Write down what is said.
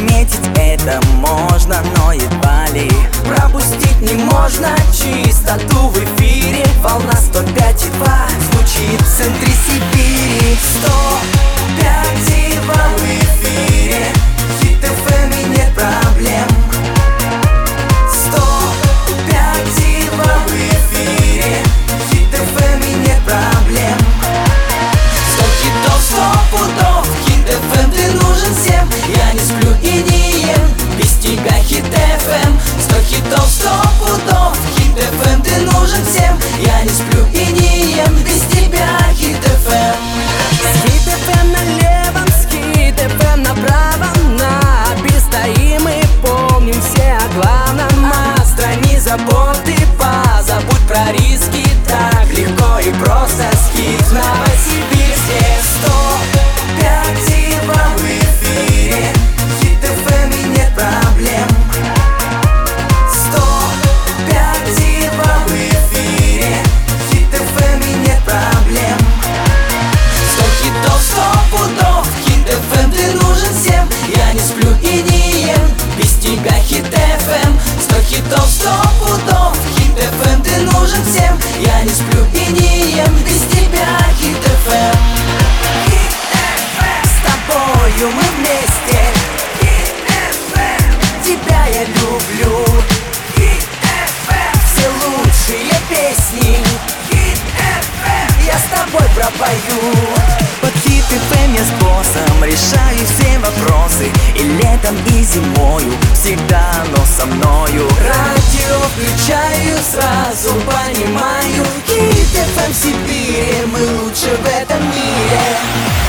заметить это можно, но едва ли пропустить не можно чистоту в эфире. Волна 105,2 звучит в центре Сибири. 105,2 в эфире. Хит FM и нет проблем. 105,2 в эфире. Хит FM и нет проблем. 100 хитов, 100 пудов. Хит FM, ты нужен всем. Я не сплю и не ем без тебя, Хит FM. 100 хитов, 100 пудов. Хит FM, ты нужен всем. Я не сплю и не ем без тебя, Хит FM. Хит FM налево, Хит FM направо. На бис стоим и помним все о главном. Отстрани заботы, позабудь про риски. Так легко и просто скид в Новосибирске. 105,2 в эфире. Хит FM и нет проблем. 105,2 в эфире. Хит FM и нет проблем. 100 хитов, 100 пудов. Хит FM, ты нужен всем. Я не сплю и не ем без тебя, Хит FM. 100 хитов, 100 пудов. Хит FM, ты нужен всем. Я не сплю и не ем без тебя, Хит FM. Хит FM. С тобою мы вместе. Хит FM. Тебя я люблю. Хит FM. Все лучшие песни. Хит FM. Я с тобой пропою. Под Хит FM я с боссом решаю все вопросы. И летом, и зимою всегда оно со мною. Радио включаю, сразу понимаю. Хит FM в Сибири, мы лучше в этом мире.